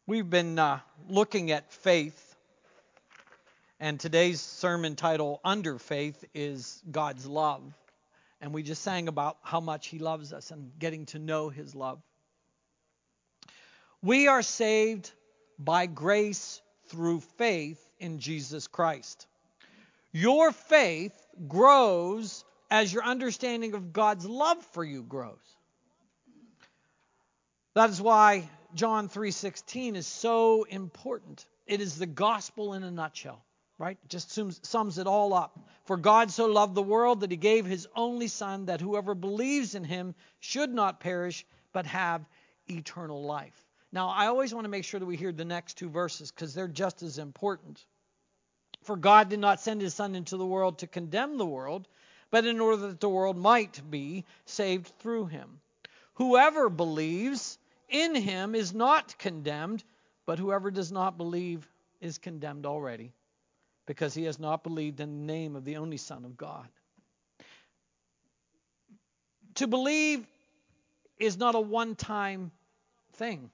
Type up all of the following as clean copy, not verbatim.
We've been looking at faith, and today's sermon title, Under Faith, is God's Love. And we just sang about how much He loves us and getting to know His love. We are saved by grace through faith in Jesus Christ. Your faith grows as your understanding of God's love for you grows. That is why John 3:16 is so important. It is the gospel in a nutshell, right? It just sums it all up. For God so loved the world that He gave His only Son, that whoever believes in Him should not perish, but have eternal life. Now, I always want to make sure that we hear the next two verses because they're just as important. For God did not send His Son into the world to condemn the world, but in order that the world might be saved through Him. Whoever believes in Him is not condemned, but whoever does not believe is condemned already, because he has not believed in the name of the only Son of God. To believe is not a one-time thing.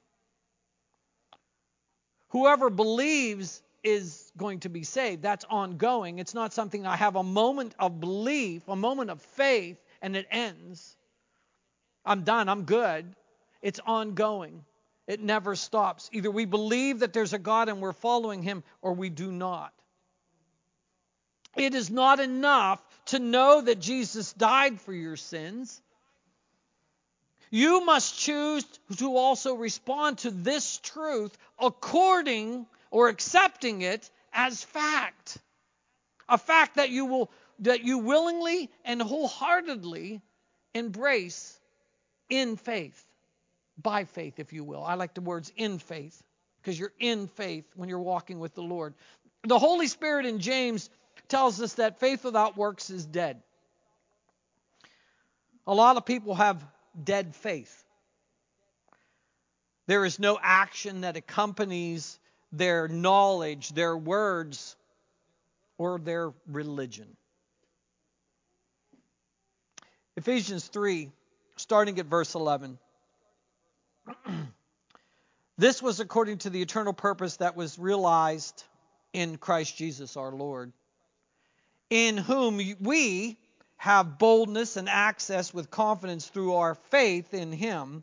Whoever believes is going to be saved. That's ongoing. It's not something I have a moment of belief, a moment of faith, and it ends. I'm done. I'm good. It's ongoing. It never stops. Either we believe that there's a God and we're following Him, or we do not. It is not enough to know that Jesus died for your sins. You must choose to also respond to this truth according or accepting it as fact. A fact that you willingly and wholeheartedly embrace in faith. By faith, if you will. I like the words in faith, because you're in faith when you're walking with the Lord. The Holy Spirit in James tells us that faith without works is dead. A lot of people have dead faith. There is no action that accompanies their knowledge, their words, or their religion. Ephesians 3, starting at verse 11. This was according to the eternal purpose that was realized in Christ Jesus our Lord, in whom we have boldness and access with confidence through our faith in Him.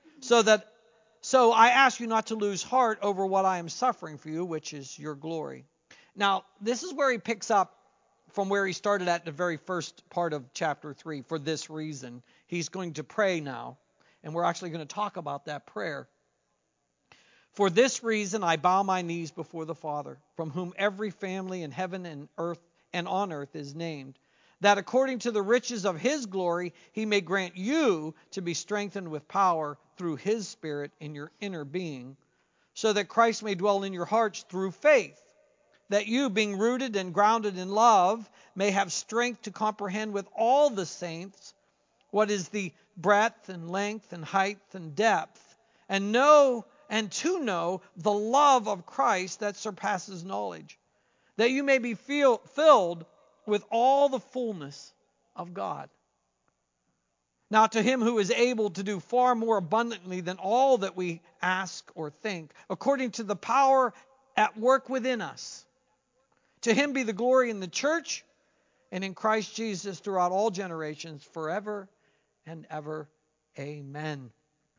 So I ask you not to lose heart over what I am suffering for you, which is your glory. Now, this is where he picks up from where he started at the very first part of chapter 3. For this reason, he's going to pray now, and we're actually going to talk about that prayer. For this reason, I bow my knees before the Father, from whom every family in heaven and earth and on earth is named, that according to the riches of His glory, He may grant you to be strengthened with power through His Spirit in your inner being, so that Christ may dwell in your hearts through faith, that you, being rooted and grounded in love, may have strength to comprehend with all the saints what is the breadth and length and height and depth, and to know the love of Christ that surpasses knowledge, that you may be filled with all the fullness of God. Now to Him who is able to do far more abundantly than all that we ask or think, according to the power at work within us, to Him be the glory in the church and in Christ Jesus throughout all generations, forever and ever. Amen.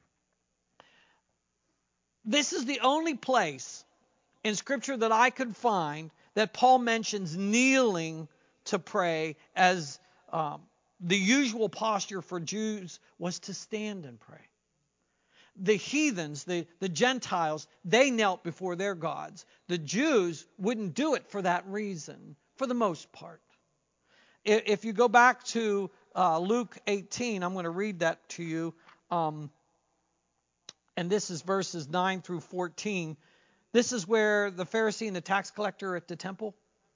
This is the only place in Scripture that I could find that Paul mentions kneeling to pray as the usual posture for Jews was to stand and pray. The heathens, the Gentiles, they knelt before their gods. The Jews wouldn't do it for that reason, for the most part. If you go back to Luke 18, I'm going to read that to you. And this is verses 9 through 14. This is where the Pharisee and the tax collector at the temple.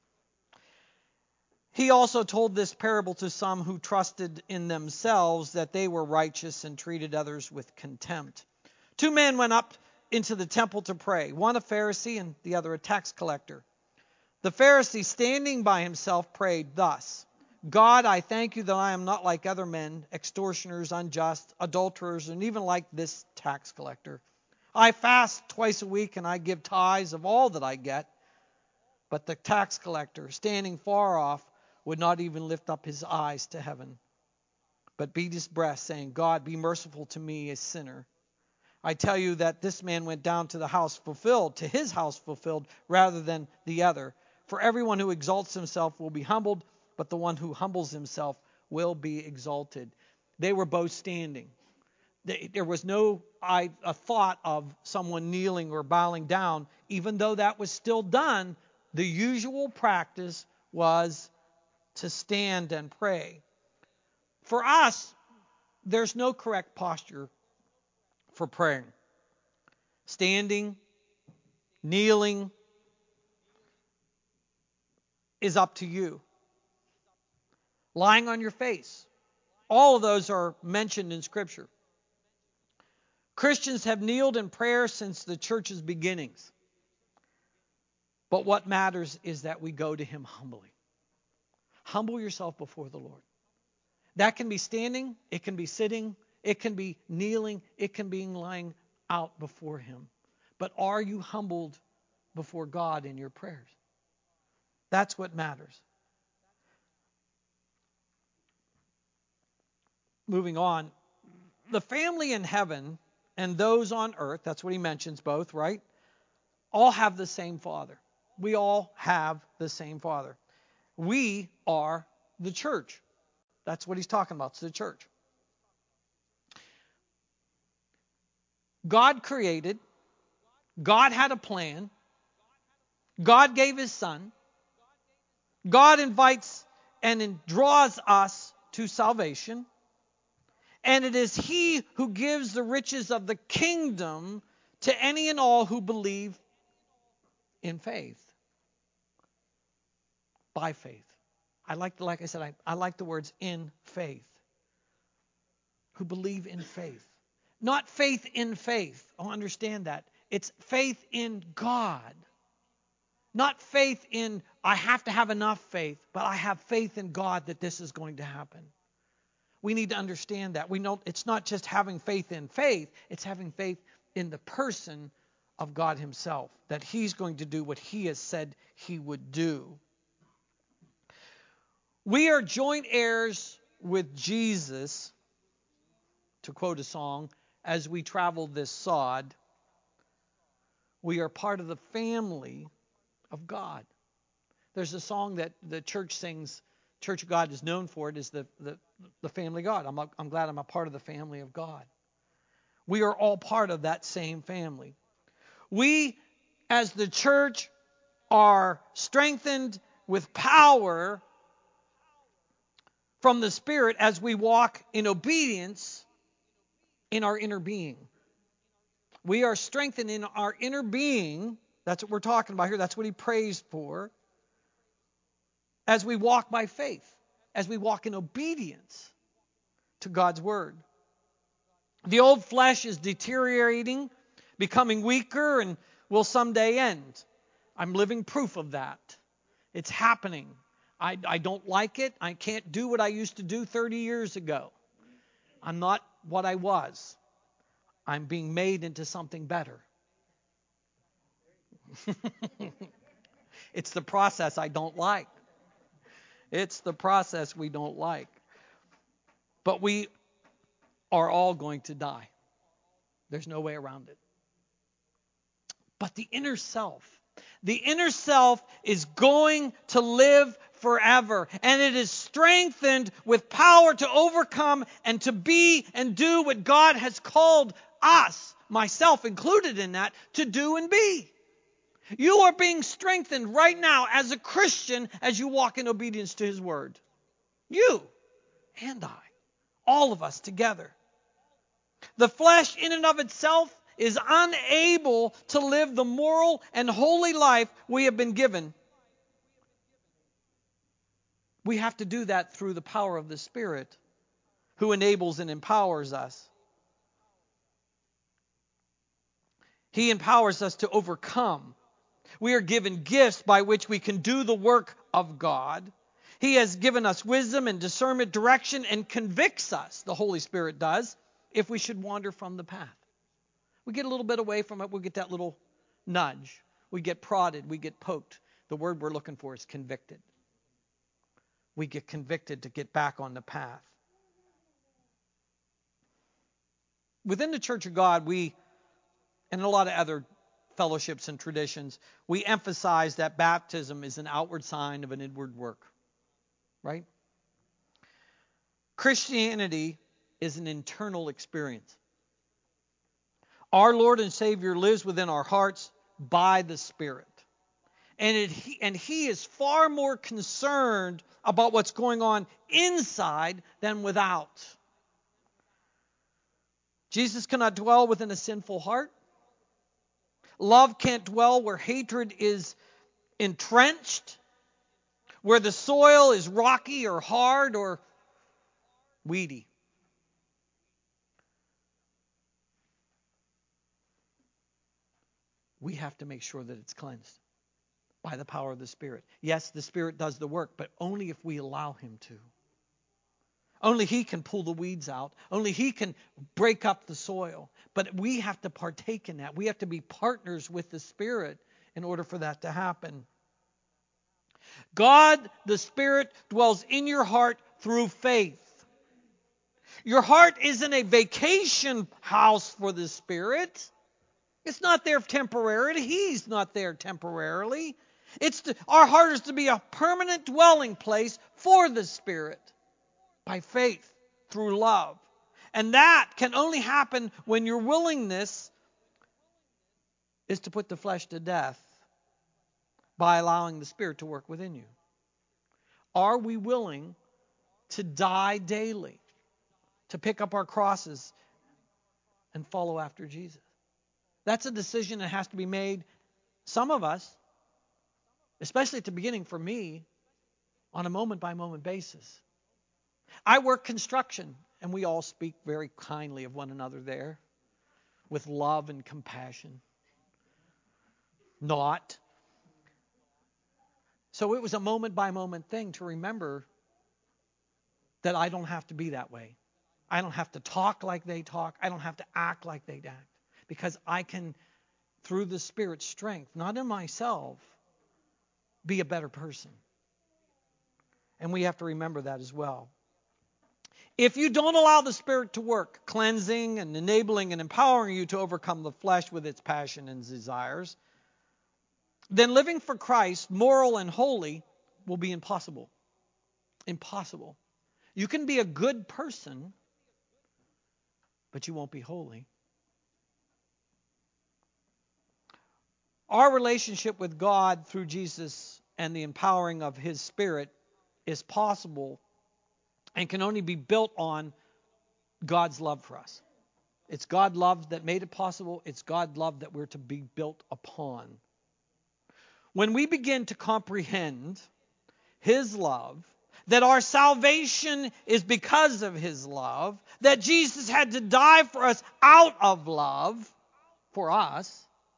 He also told this parable to some who trusted in themselves that they were righteous and treated others with contempt. 2 men went up into the temple to pray, one a Pharisee and the other a tax collector. The Pharisee, standing by himself, prayed thus: God, I thank you that I am not like other men, extortioners, unjust, adulterers, and even like this tax collector. I fast twice a week and I give tithes of all that I get. But the tax collector, standing far off, would not even lift up his eyes to heaven, but beat his breast, saying, God, be merciful to me, a sinner. I tell you that this man went down to his house fulfilled, rather than the other. For everyone who exalts himself will be humbled, but the one who humbles himself will be exalted. They were both standing. There was no a thought of someone kneeling or bowing down, even though that was still done. The usual practice was to stand and pray. For us, there's no correct posture for praying. Standing, kneeling is up to you. Lying on your face. All of those are mentioned in Scripture. Christians have kneeled in prayer since the church's beginnings. But what matters is that we go to Him humbly. Humble yourself before the Lord. That can be standing, it can be sitting, it can be kneeling, it can be lying out before Him. But are you humbled before God in your prayers? That's what matters. Moving on. The family in heaven and those on earth, that's what he mentions both, right? All have the same Father. We all have the same Father. We are the church. That's what he's talking about. It's the church. God created. God had a plan. God gave His Son. God invites and draws us to salvation. And it is He who gives the riches of the kingdom to any and all who believe in faith. By faith. like I said, I like the words in faith. Who believe in faith. Not faith in faith. Oh, understand that. It's faith in God. Not faith in, I have to have enough faith, but I have faith in God that this is going to happen. We need to understand that. We know it's not just having faith in faith, it's having faith in the person of God Himself, that He's going to do what He has said He would do. We are joint heirs with Jesus, to quote a song, as we travel this sod. We are part of the family of God. There's a song that the church sings, Church of God is known for it, is the family of God. I'm glad I'm a part of the family of God. We are all part of that same family. We, as the church, are strengthened with power from the Spirit as we walk in obedience in our inner being. We are strengthened in our inner being. That's what we're talking about here. That's what he prays for. As we walk by faith. As we walk in obedience to God's word. The old flesh is deteriorating, becoming weaker, and will someday end. I'm living proof of that. It's happening. I don't like it. I can't do what I used to do 30 years ago. I'm not what I was. I'm being made into something better. It's the process I don't like. It's the process we don't like. But we are all going to die. There's no way around it. But the inner self is going to live forever. And it is strengthened with power to overcome and to be and do what God has called us, myself included in that, to do and be. You are being strengthened right now as a Christian as you walk in obedience to His word. You and I. All of us together. The flesh in and of itself is unable to live the moral and holy life we have been given. We have to do that through the power of the Spirit, who enables and empowers us. He empowers us to overcome. We are given gifts by which we can do the work of God. He has given us wisdom and discernment, direction, and convicts us, the Holy Spirit does, if we should wander from the path. We get a little bit away from it, we'll get that little nudge. We get prodded, we get poked. The word we're looking for is convicted. We get convicted to get back on the path. Within the Church of God, and a lot of other fellowships and traditions, we emphasize that baptism is an outward sign of an inward work. Right? Christianity is an internal experience. Our Lord and Savior lives within our hearts by the Spirit. And He is far more concerned about what's going on inside than without. Jesus cannot dwell within a sinful heart. Love can't dwell where hatred is entrenched, where the soil is rocky or hard or weedy. We have to make sure that it's cleansed by the power of the Spirit. Yes, the Spirit does the work, but only if we allow Him to. Only He can pull the weeds out. Only He can break up the soil. But we have to partake in that. We have to be partners with the Spirit in order for that to happen. God, the Spirit, dwells in your heart through faith. Your heart isn't a vacation house for the Spirit. It's not there temporarily. He's not there temporarily. Our heart is to be a permanent dwelling place for the Spirit by faith through love. And that can only happen when your willingness is to put the flesh to death by allowing the Spirit to work within you. Are we willing to die daily, to pick up our crosses and follow after Jesus? That's a decision that has to be made, some of us, especially at the beginning for me, on a moment-by-moment basis. I work construction, and we all speak very kindly of one another there, with love and compassion. Not. So it was a moment-by-moment thing to remember that I don't have to be that way. I don't have to talk like they talk. I don't have to act like they act. Because I can, through the Spirit's strength, not in myself, be a better person. And we have to remember that as well. If you don't allow the Spirit to work, cleansing and enabling and empowering you to overcome the flesh with its passion and desires, then living for Christ, moral and holy, will be impossible. Impossible. You can be a good person, but you won't be holy. Our relationship with God through Jesus and the empowering of His Spirit is possible and can only be built on God's love for us. It's God's love that made it possible. It's God's love that we're to be built upon. When we begin to comprehend His love, that our salvation is because of His love, that Jesus had to die for us out of love for us,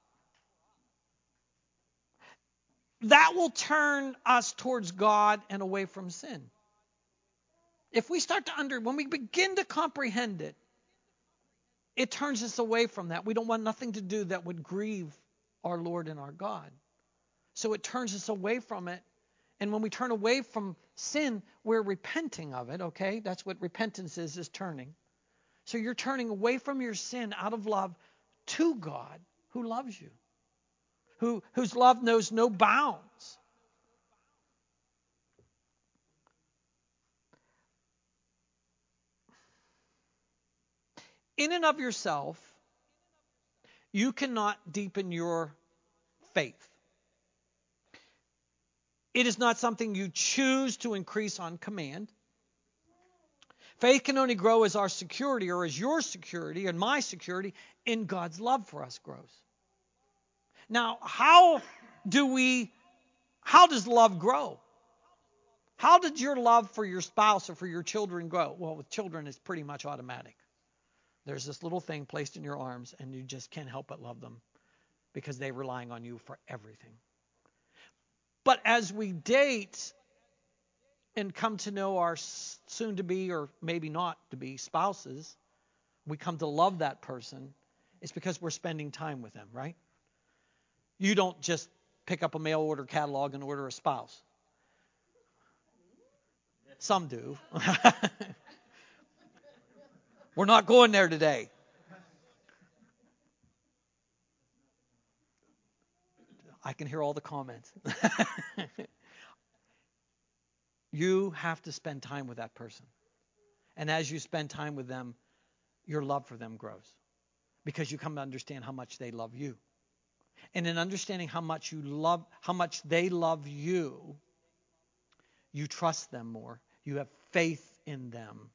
that will turn us towards God and away from sin. If we start to when we begin to comprehend it, it turns us away from that. We don't want nothing to do that would grieve our Lord and our God. So it turns us away from it. And when we turn away from sin, we're repenting of it, okay? That's what repentance is turning. So you're turning away from your sin out of love to God who loves you. Whose love knows no bounds. In and of yourself, you cannot deepen your faith. It is not something you choose to increase on command. Faith can only grow as our security, or as your security and my security in God's love for us grows. Now, how does love grow? How did your love for your spouse or for your children grow? Well, with children, it's pretty much automatic. There's this little thing placed in your arms, and you just can't help but love them because they're relying on you for everything. But as we date and come to know our soon-to-be or maybe not to be spouses, we come to love that person. It's because we're spending time with them, right? You don't just pick up a mail order catalog and order a spouse. Some do. We're not going there today. I can hear all the comments. You have to spend time with that person. And as you spend time with them, your love for them grows. Because you come to understand how much they love you. And in understanding how much they love you, you trust them more. You have faith in them.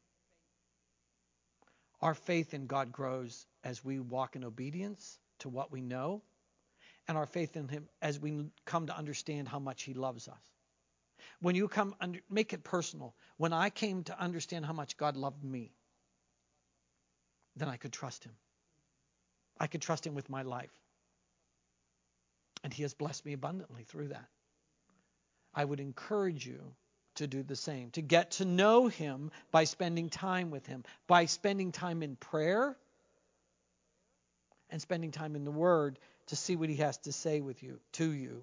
Our faith in God grows as we walk in obedience to what we know, and our faith in Him as we come to understand how much He loves us. When you make it personal. When I came to understand how much God loved me, then I could trust Him. I could trust Him with my life. And He has blessed me abundantly through that. I would encourage you to do the same, to get to know Him by spending time with Him, by spending time in prayer and spending time in the Word to see what He has to say to you.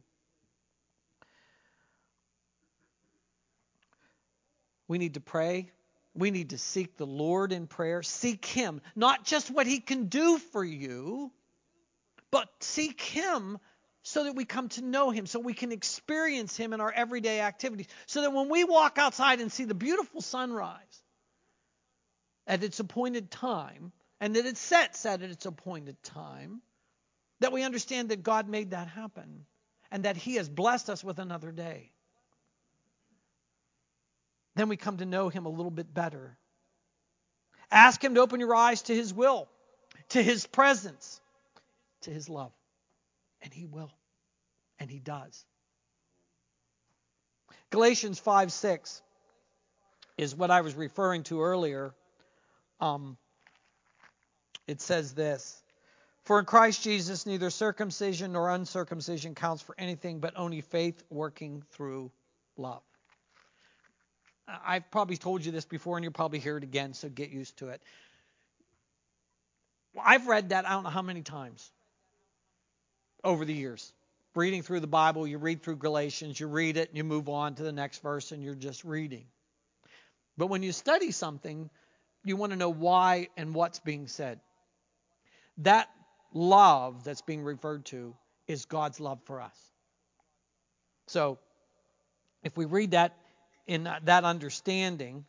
We need to pray. We need to seek the Lord in prayer. Seek Him, not just what He can do for you, but seek Him so that we come to know Him, so we can experience Him in our everyday activities, so that when we walk outside and see the beautiful sunrise at its appointed time, and that it sets at its appointed time, that we understand that God made that happen, and that He has blessed us with another day. Then we come to know Him a little bit better. Ask Him to open your eyes to His will, to His presence, to His love. And He will. And He does. Galatians 5:6 is what I was referring to earlier. It says this: For in Christ Jesus neither circumcision nor uncircumcision counts for anything, but only faith working through love. I've probably told you this before, and you'll probably hear it again, so get used to it. I've read that I don't know how many times over the years. Reading through the Bible, you read through Galatians, you read it, and you move on to the next verse, and you're just reading. But when you study something, you want to know why and what's being said. That love that's being referred to is God's love for us. So, if we read that in that understanding,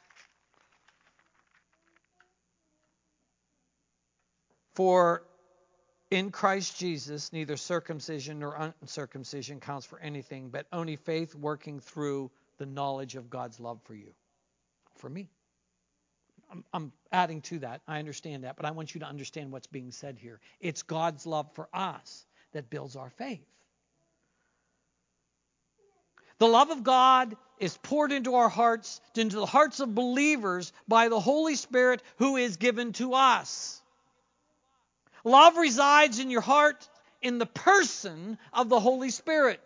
for in Christ Jesus, neither circumcision nor uncircumcision counts for anything, but only faith working through the knowledge of God's love for you. For me. I'm adding to that. I understand that, but I want you to understand what's being said here. It's God's love for us that builds our faith. The love of God is poured into our hearts, into the hearts of believers by the Holy Spirit who is given to us. Love resides in your heart in the person of the Holy Spirit.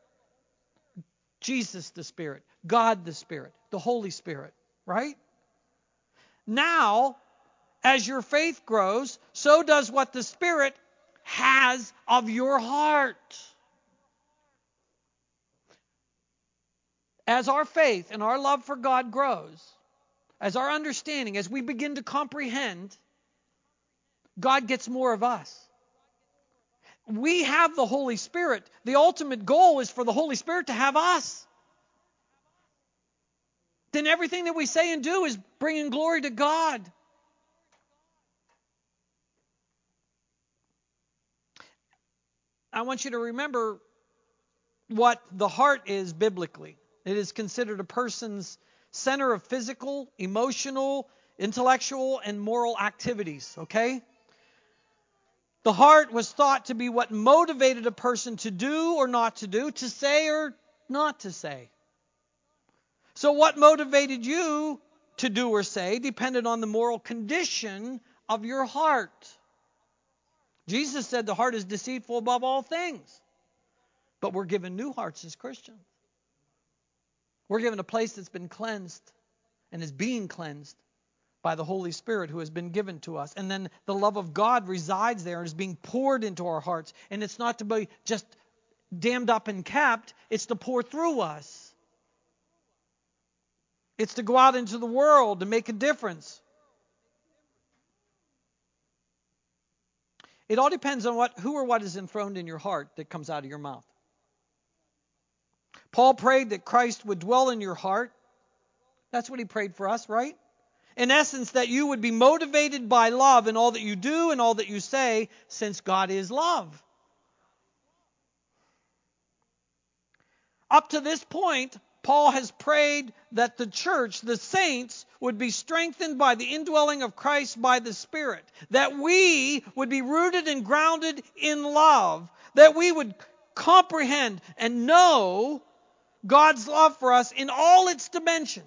Jesus the Spirit, God the Spirit, the Holy Spirit, right? Now, as your faith grows, so does what the Spirit has of your heart. As our faith and our love for God grows, as our understanding, as we begin to comprehend, God gets more of us. We have the Holy Spirit. The ultimate goal is for the Holy Spirit to have us. Then everything that we say and do is bringing glory to God. I want you to remember what the heart is biblically. It is considered a person's center of physical, emotional, intellectual, and moral activities, okay? The heart was thought to be what motivated a person to do or not to do, to say or not to say. So what motivated you to do or say depended on the moral condition of your heart. Jesus said the heart is deceitful above all things. But we're given new hearts as Christians. We're given a place that's been cleansed and is being cleansed by the Holy Spirit who has been given to us. And then the love of God resides there and is being poured into our hearts. And it's not to be just dammed up and kept. It's to pour through us. It's to go out into the world and make a difference. It all depends on who or what is enthroned in your heart that comes out of your mouth. Paul prayed that Christ would dwell in your heart. That's what he prayed for us, right? In essence, that you would be motivated by love in all that you do and all that you say, since God is love. Up to this point, Paul has prayed that the church, the saints, would be strengthened by the indwelling of Christ by the Spirit. That we would be rooted and grounded in love. That we would comprehend and know God's love for us in all its dimensions.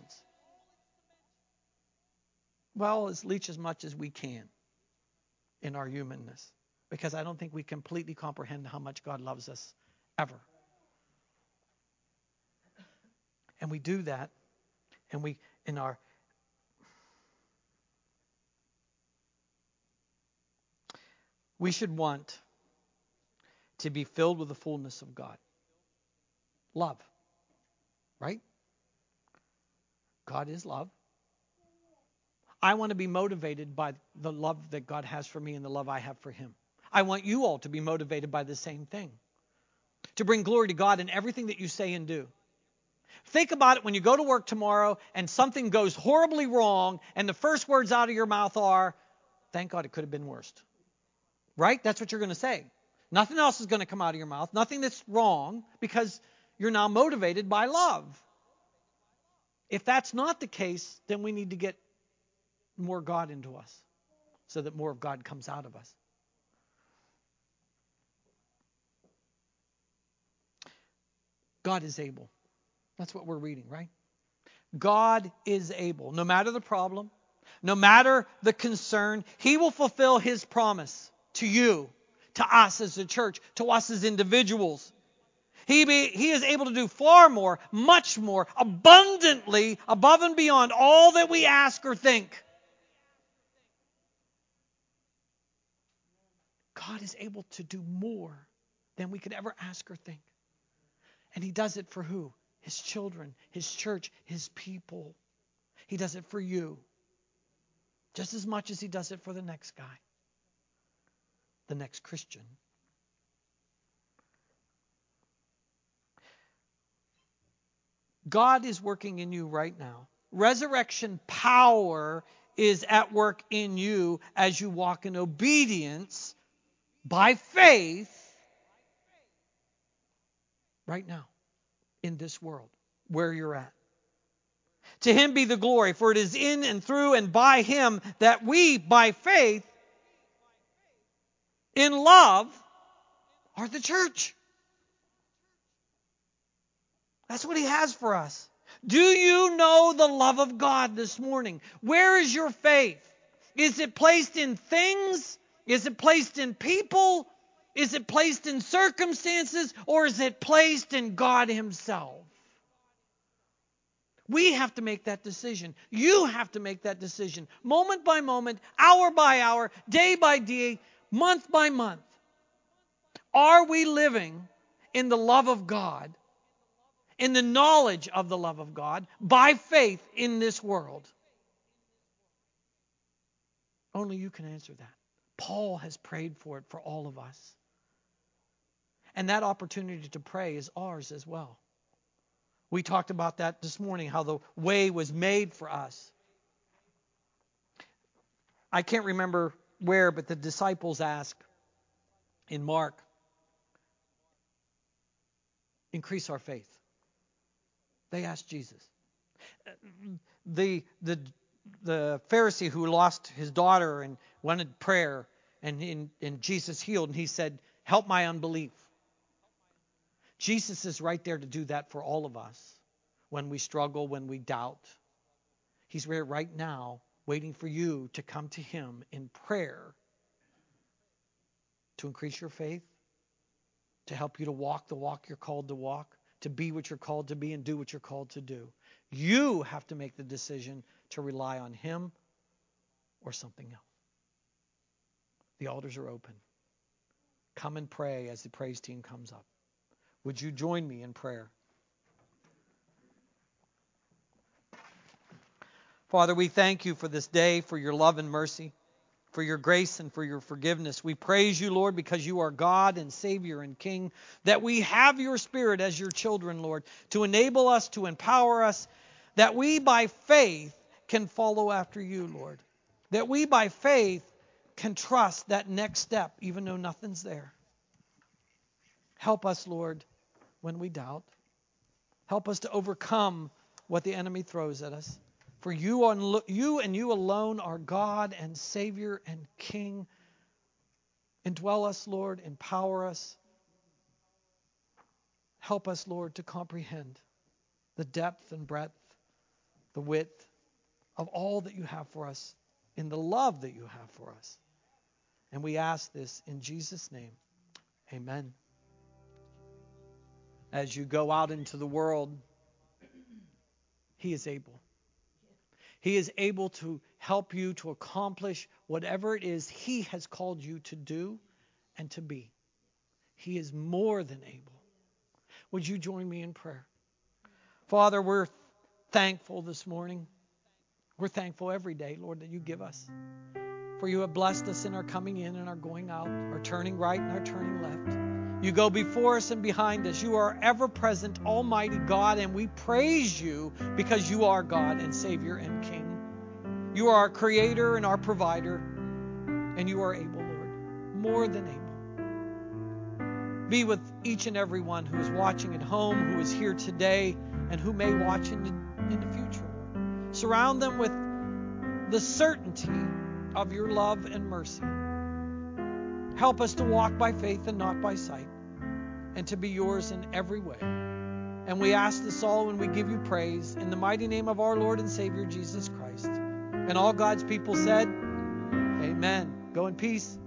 Well, as much as we can in our humanness. Because I don't think we completely comprehend how much God loves us ever. And we do that, and we should want to be filled with the fullness of God. Love. Right? God is love. I want to be motivated by the love that God has for me and the love I have for Him. I want you all to be motivated by the same thing. To bring glory to God in everything that you say and do. Think about it when you go to work tomorrow and something goes horribly wrong and the first words out of your mouth are, thank God it could have been worse. Right? That's what you're going to say. Nothing else is going to come out of your mouth. Nothing that's wrong, because you're now motivated by love. If that's not the case, then we need to get more God into us so that more of God comes out of us. God is able. That's what we're reading, right? God is able. No matter the problem, no matter the concern, He will fulfill His promise to you, to us as a church, to us as individuals. He is able to do far more, much more, abundantly, above and beyond all that we ask or think. God is able to do more than we could ever ask or think. And He does it for who? His children, His church, His people. He does it for you. Just as much as He does it for the next guy. The next Christian. God is working in you right now. Resurrection power is at work in you as you walk in obedience by faith right now in this world where you're at. To Him be the glory, for it is in and through and by Him that we, by faith, in love, are the church. That's what He has for us. Do you know the love of God this morning? Where is your faith? Is it placed in things? Is it placed in people? Is it placed in circumstances? Or is it placed in God Himself? We have to make that decision. You have to make that decision. Moment by moment, hour by hour, day by day, month by month. Are we living in the love of God? In the knowledge of the love of God, by faith in this world? Only you can answer that. Paul has prayed for it for all of us. And that opportunity to pray is ours as well. We talked about that this morning, how the way was made for us. I can't remember where, but the disciples ask in Mark, increase our faith. They asked Jesus. The Pharisee who lost his daughter and wanted prayer, and Jesus healed, and he said, help my unbelief. Jesus is right there to do that for all of us when we struggle, when we doubt. He's there right now waiting for you to come to Him in prayer to increase your faith, to help you to walk the walk you're called to walk, to be what you're called to be, and do what you're called to do. You have to make the decision to rely on Him or something else. The altars are open. Come and pray as the praise team comes up. Would you join me in prayer? Father, we thank you for this day, for your love and mercy, for your grace and for your forgiveness. We praise you, Lord, because you are God and Savior and King, that we have your Spirit as your children, Lord, to enable us, to empower us, that we by faith can follow after you, Lord, that we by faith can trust that next step, even though nothing's there. Help us, Lord, when we doubt. Help us to overcome what the enemy throws at us. For you and you alone are God and Savior and King. Indwell us, Lord. Empower us. Help us, Lord, to comprehend the depth and breadth, the width of all that you have for us, in the love that you have for us. And we ask this in Jesus' name. Amen. As you go out into the world, He is able. He is able to help you to accomplish whatever it is He has called you to do and to be. He is more than able. Would you join me in prayer? Father, we're thankful this morning. We're thankful every day, Lord, that you give us. For you have blessed us in our coming in and our going out, our turning right and our turning left. You go before us and behind us. You are ever-present, Almighty God, and we praise you because you are God and Savior and King. You are our Creator and our Provider, and you are able, Lord, more than able. Be with each and every one who is watching at home, who is here today, and who may watch in the future, Lord. Surround them with the certainty of your love and mercy. Help us to walk by faith and not by sight, and to be yours in every way. And we ask this all when we give you praise in the mighty name of our Lord and Savior, Jesus Christ. And all God's people said, amen. Go in peace.